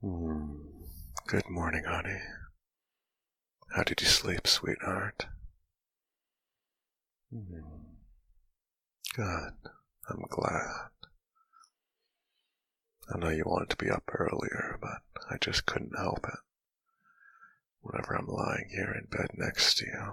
Mm. Good morning, honey. How did you sleep, sweetheart? Good. I'm glad. I know you wanted to be up earlier, but I just couldn't help it. Whenever I'm lying here in bed next to you,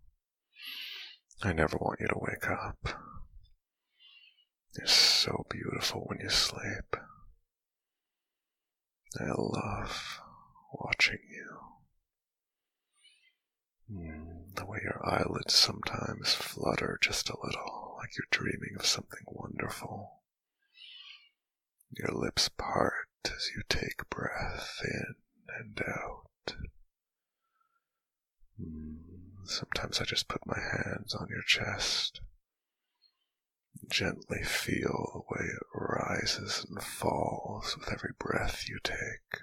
I never want you to wake up. You're so beautiful when you sleep. I love watching you. The way your eyelids sometimes flutter just a little, like you're dreaming of something wonderful. Your lips part as you take breath in and out. Sometimes I just put my hands on your chest, gently feel the way it rises and falls with every breath you take.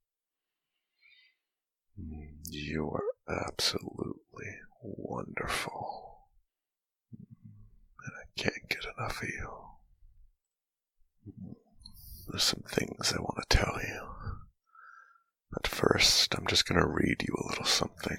You are absolutely wonderful, and I can't get enough of you. There's some things I want to tell you, but first I'm just going to read you a little something.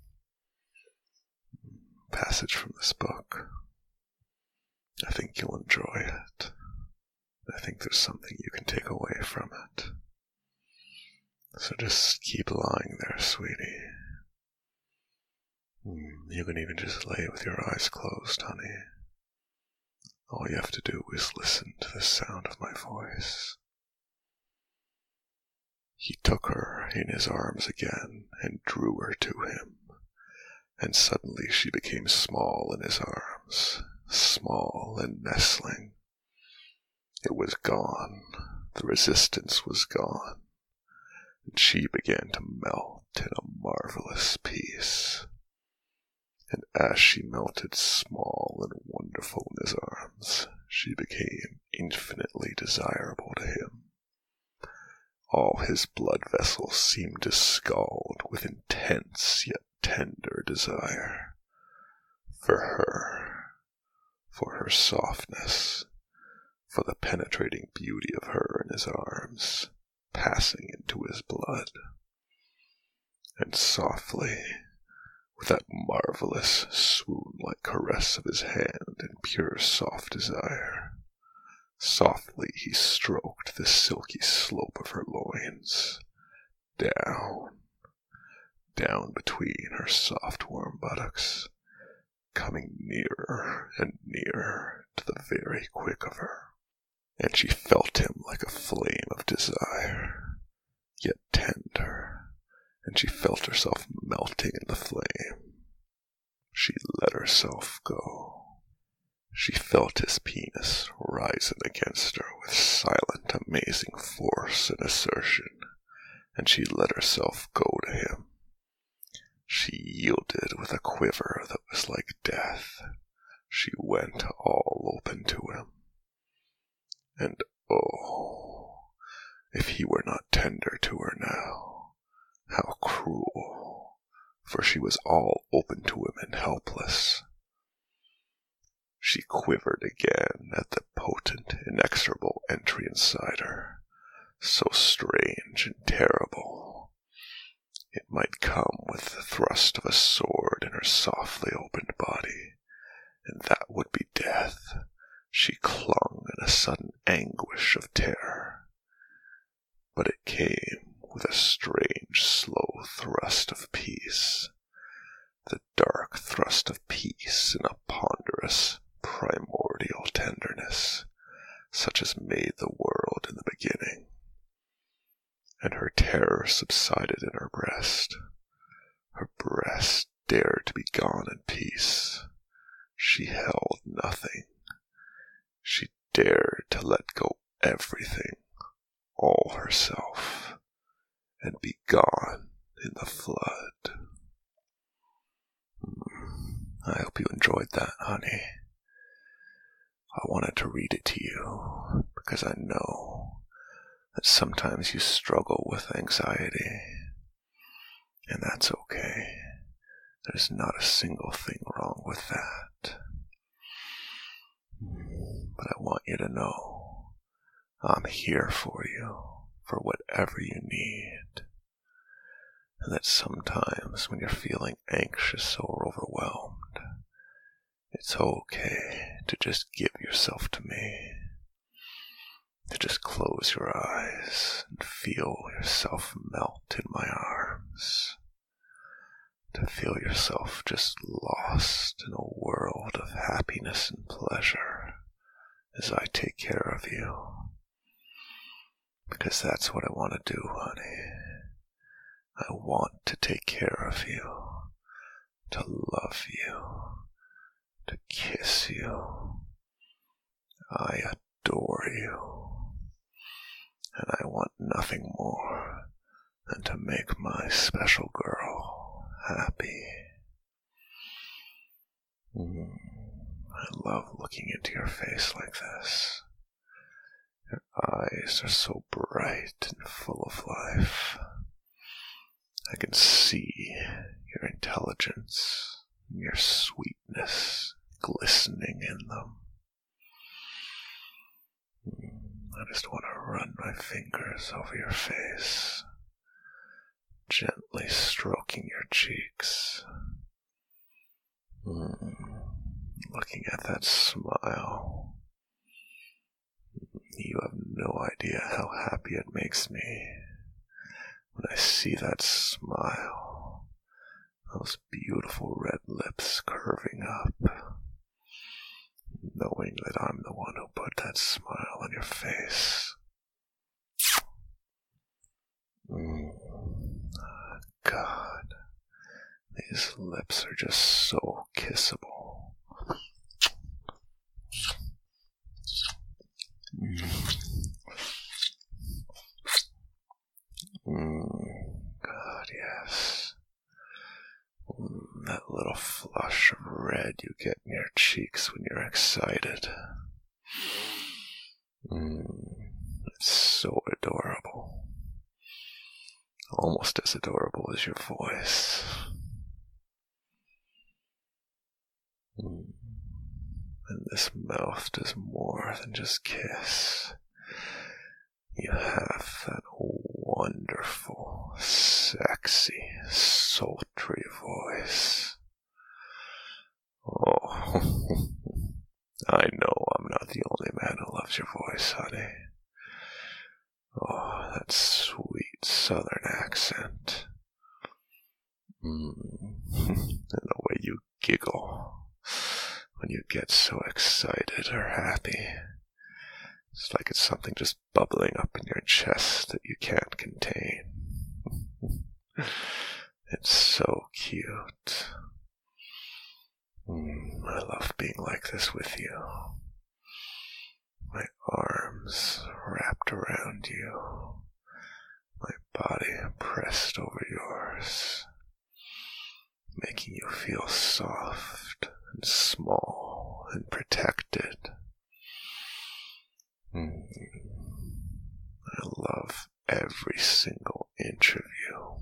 Passage from this book. I think you'll enjoy it. I think there's something you can take away from it. So just keep lying there, sweetie. You can even just lay with your eyes closed, honey. All you have to do is listen to the sound of my voice. He took her in his arms again and drew her to him, and suddenly she became small in his arms, small and nestling. It was gone. The resistance was gone, and she began to melt in a marvelous peace. And as she melted small and wonderful in his arms, she became infinitely desirable to him. All his blood vessels seemed to scald with intense yet tender desire. For her softness, for the penetrating beauty of her in his arms, passing into his blood. And softly, with that marvelous swoon-like caress of his hand in pure soft desire, softly he stroked the silky slope of her loins, down between her soft warm buttocks, coming nearer and nearer to the very quick of her. And she felt him like a flame of desire, yet tender, and she felt herself melting in the flame. She let herself go. She felt his penis rising against her with silent, amazing force and assertion, and she let herself go to him. She yielded with a quiver that was like death. She went all open to him. And oh, if he were not tender to her now, how cruel, for she was all open to him and helpless. She quivered again at the potent, inexorable entry inside her, so strange and terrible. It might come with the thrust of a sword in her softly opened body, and that would be death. She clung in a sudden anguish of terror. But it came with a strange, slow thrust of peace, the dark thrust of peace in a ponderous, primordial tenderness, such as made the world in the beginning. And her terror subsided in her breast. Her breast dared to be gone in peace. She held nothing. She dared to let go everything, all herself, and be gone in the flood. I hope you enjoyed that, honey. I wanted to read it to you because I know that sometimes you struggle with anxiety, and that's okay. There's not a single thing wrong with that. But I want you to know I'm here for you, for whatever you need. And that sometimes when you're feeling anxious or overwhelmed, it's okay to just give yourself to me. To just close your eyes and feel yourself melt in my arms. To feel yourself just lost in a world of happiness and pleasure as I take care of you. Because that's what I want to do, honey. I want to take care of you, to love you, to kiss you. I adore you. And I want nothing more than to make my special girl happy. I love looking into your face like this. Your eyes are so bright and full of life. I can see your intelligence and your sweetness glistening in them. I just want to run my fingers over your face, gently stroking your cheeks. Looking at that smile. You have no idea how happy it makes me when I see that smile, those beautiful red lips curving up, knowing that I'm the one who put that smile on your face. God, these lips are just so kissable. God, yes. That little flush of red you get in your cheeks when you're excited. It's so adorable. Almost as adorable as your voice. And this mouth does more than just kiss. You have that wonderful, sexy, sultry voice. Oh, I know I'm not the only man who loves your voice, honey. Oh, that sweet southern accent. And the way you giggle when you get so excited or happy. It's like it's something just bubbling up in your chest that you can't contain. It's so cute. I love being like this with you. My arms wrapped around you. My body pressed over yours. Making you feel soft and small and protected. I love every single inch of you.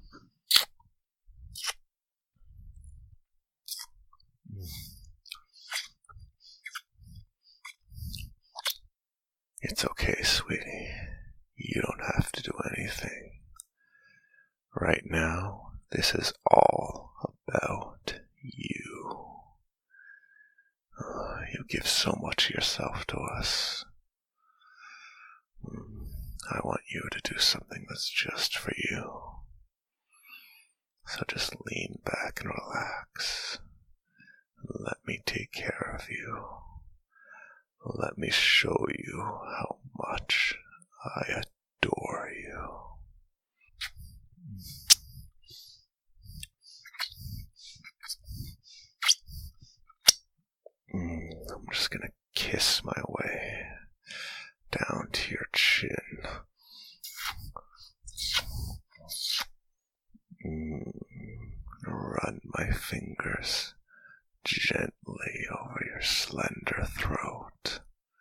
It's okay, sweetie. You don't have to do anything. Right now, this is all about you. You give so much of yourself to us. I want you to do something that's just for you. So just lean back and relax. Let me take care of you. Let me show you how much I adore you. I'm just gonna kiss my way down to your chin. Run my fingers gently over your slender throat.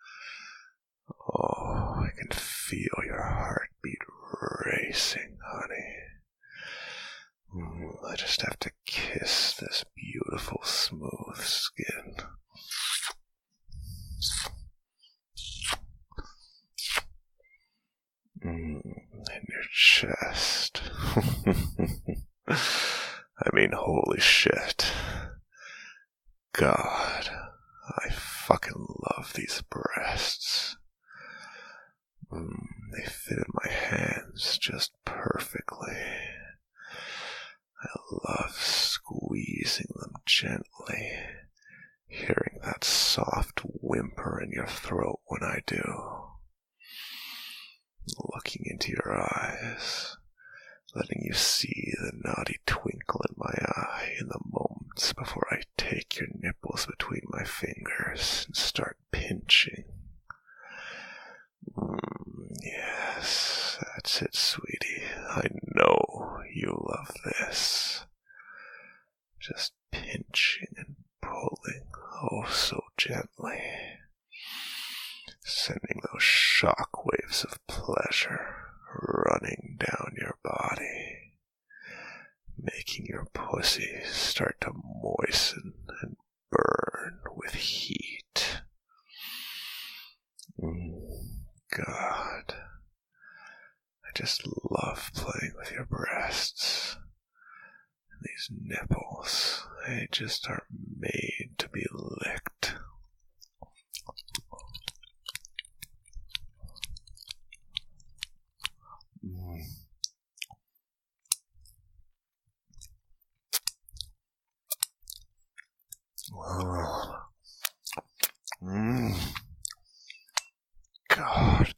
Oh, I can feel your heartbeat racing, honey. I just have to kiss this beautiful, smooth skin. chest. I mean, holy shit. God, I fucking love these breasts. They fit in my hands just perfectly. I love squeezing them gently, hearing that soft whimper in your throat when I do. Looking into your eyes, letting you see the naughty twinkle in my eye in the moments before I take your nipples between my fingers and start pinching. Yes, that's it, sweetie. I know you love this. Just pinching and pulling, oh so gently, sending those shock waves of pleasure running down your body, making your pussy start to moisten and burn with heat. God, I just love playing with your breasts. And these nipples, they just are made to be licked. God.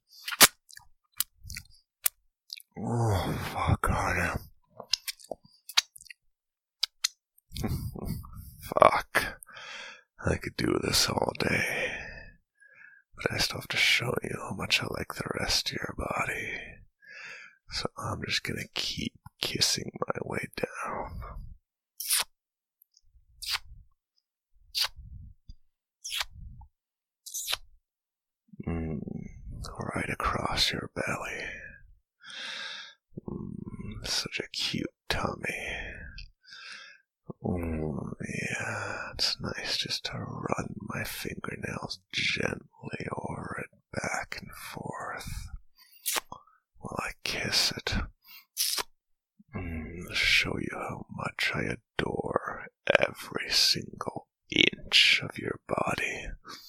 Oh, fuck on him. Fuck. I could do this all day. But I still have to show you how much I like the rest of your body. So I'm just gonna keep kissing my way down. Right across your belly. Such a cute tummy. Yeah, it's nice just to run my fingernails gently over it back and forth while I kiss it. Show you how much I adore every single inch of your body.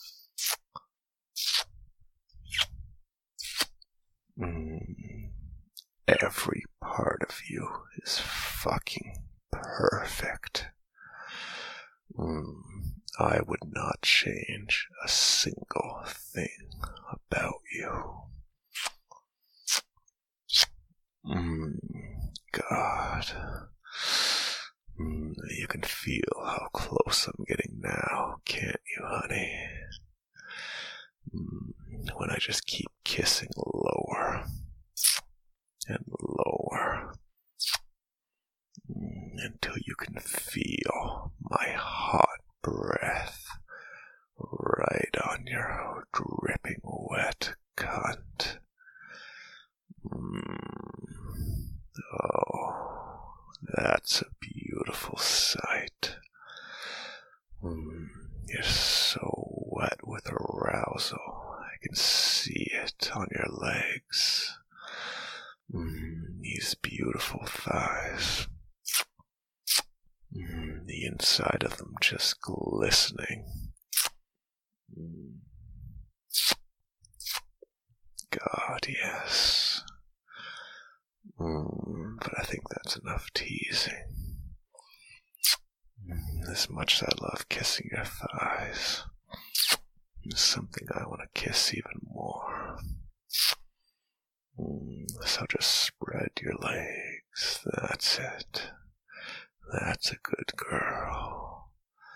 Every part of you is fucking perfect. I would not change a single thing about you. God. You can feel how close I'm getting now, can't you, honey? When I just keep kissing lower and lower until you can feel my hot breath right on your dripping wet cunt. Oh, that's a beautiful sight. You're so wet with arousal, I can see it on your legs. These beautiful thighs. The inside of them just glistening. God, yes. But I think that's enough teasing. As much as I love kissing your thighs, there's something I want to kiss even more. So just spread your legs. That's it. That's a good girl.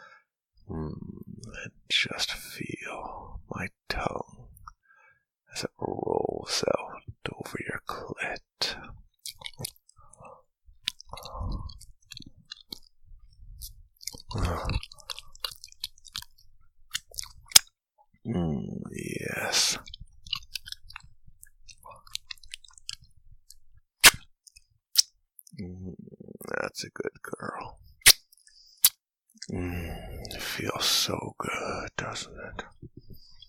And just feel my tongue as it rolls out over your clit. Yes. That's a good girl. It feels so good, doesn't it?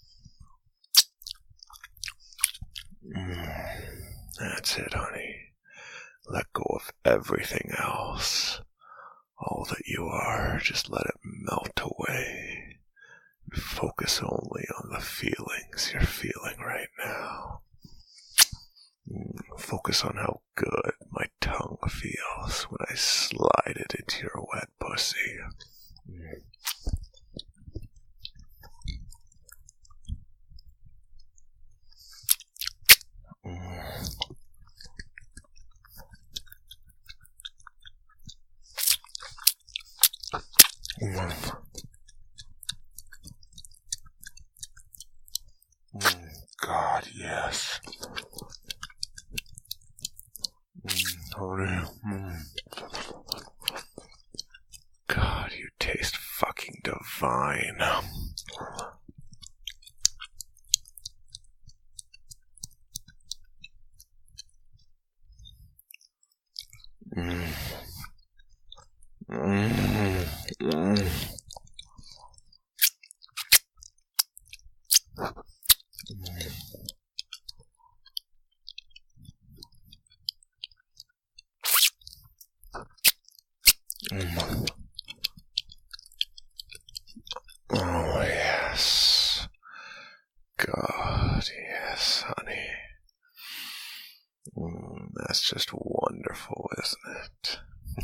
That's it, honey. Let go of everything else. All that you are, just let it melt away. Focus only on the feelings you're feeling right now. Focus on how good my tongue feels when I slide it into your wet pussy. God, yes. God, you taste fucking divine. Oh, yes. God, yes, honey. That's just wonderful, isn't it?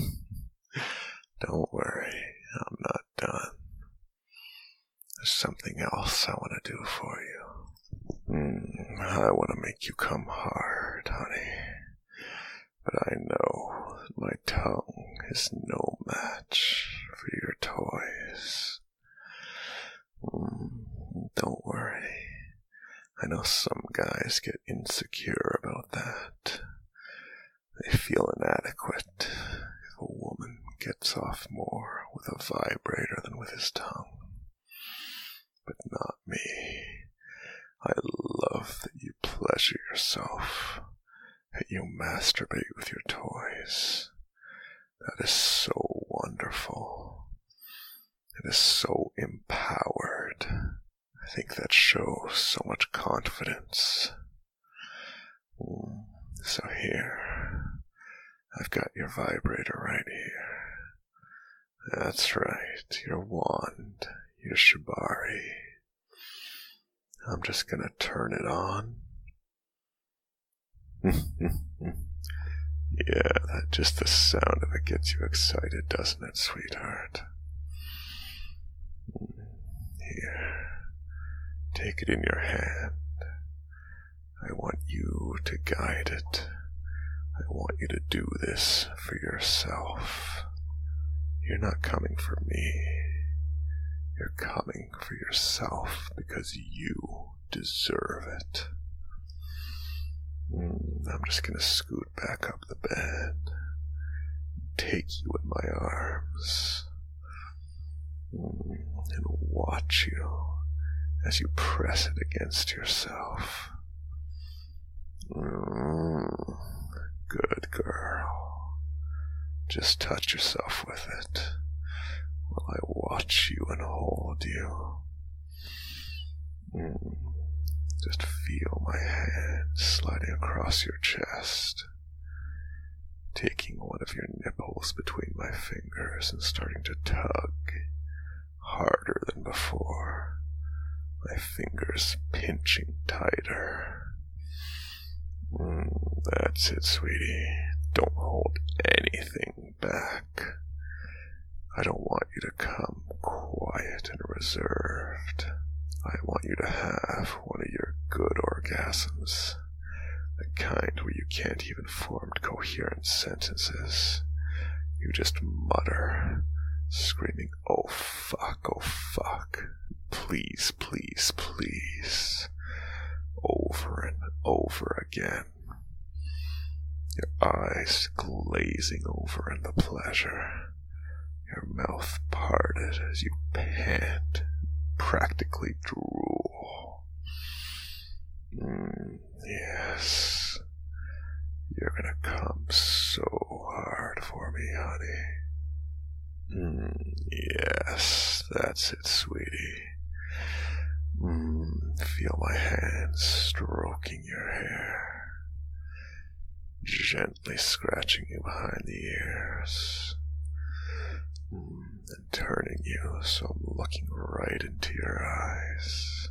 Don't worry, I'm not done. There's something else I want to do for you. I want to make you come hard, honey. But I know that my tongue is no match for your toys. Don't worry. I know some guys get insecure about that. They feel inadequate if a woman gets off more with a vibrator than with his tongue. But not me. I love that you pleasure yourself, that you masturbate with your toys. That is so wonderful. It is so empowered. I think that shows so much confidence. So here, I've got your vibrator right here. That's right, your wand, your shibari. I'm just gonna turn it on. Yeah, just the sound of it gets you excited, doesn't it, sweetheart? Here, take it in your hand. I want you to guide it. I want you to do this for yourself. You're not coming for me. You're coming for yourself because you deserve it. I'm just gonna scoot back up the bed, take you in my arms, and watch you as you press it against yourself. Good girl. Just touch yourself with it while I watch you and hold you. Just feel my hand sliding across your chest, taking one of your nipples between my fingers and starting to tug harder than before, my fingers pinching tighter. That's it, sweetie. Don't hold anything back. I don't want you to come quiet and reserved. I want you to have one of your good orgasms, the kind where you can't even form coherent sentences. You just mutter, screaming, "Oh fuck, please, please, please," over and over again. Your eyes glazing over in the pleasure, your mouth parted as you pant, practically drool. Yes, you're gonna come so hard for me, honey. Yes, that's it, sweetie. Feel my hands stroking your hair. gently scratching you behind the ears, and turning you so I'm looking right into your eyes.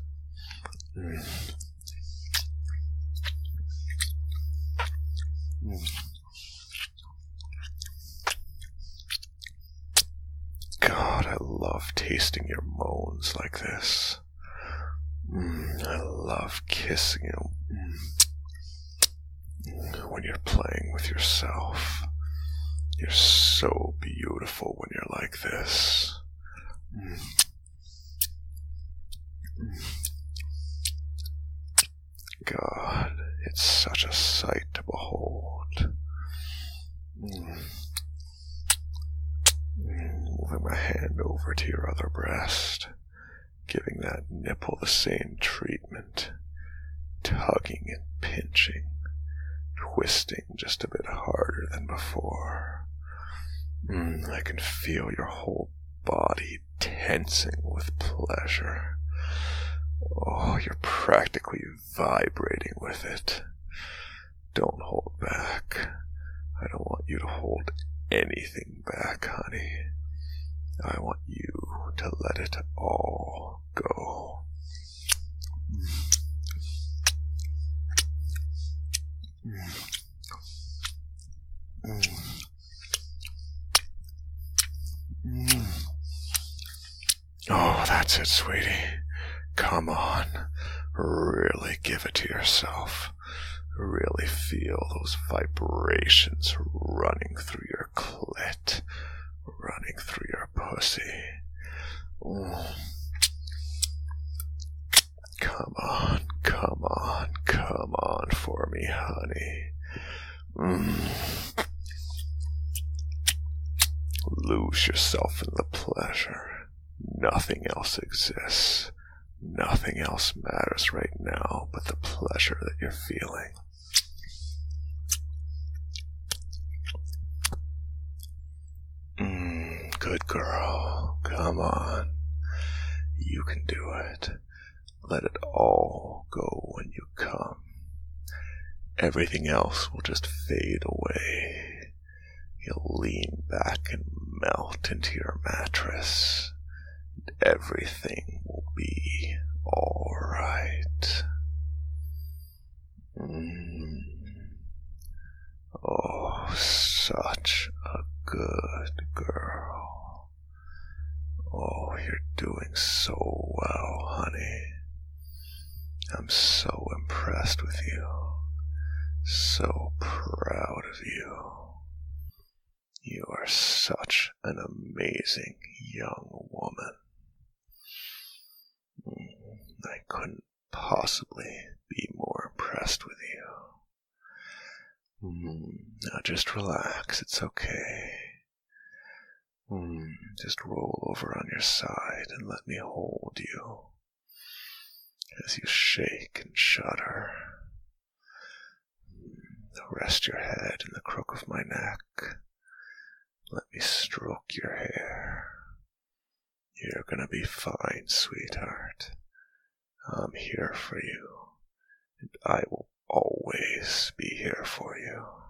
God, I love tasting your moans like this. I love kissing you when you're playing with yourself. You're so beautiful when you're like this. God, it's such a sight to behold. Moving my hand over to your other breast, giving that nipple the same treatment, tugging and pinching, twisting just a bit harder than before. I can feel your whole body tensing with pleasure. Oh, you're practically vibrating with it. Don't hold back. I don't want you to hold anything back, honey. I want you to let it all go. Oh, that's it, sweetie. Come on. Really give it to yourself. Really feel those vibrations running through your clit, running through your pussy. Come on, come on, come on for me, honey. Lose yourself in the pleasure. Nothing else exists. Nothing else matters right now but the pleasure that you're feeling. Good girl. Come on. You can do it. Let it all go when you come. Everything else will just fade away. You'll lean back and melt into your mattress. And everything will be all right. Oh, such a good girl. Oh, you're doing so well, honey. I'm so impressed with you. So proud of you. You are such an amazing young woman. I couldn't possibly be more impressed with you. Now just relax, it's okay. Just roll over on your side and let me hold you as you shake and shudder. Rest your head in the crook of my neck. Let me stroke your hair. You're gonna be fine, sweetheart. I'm here for you, and I will always be here for you.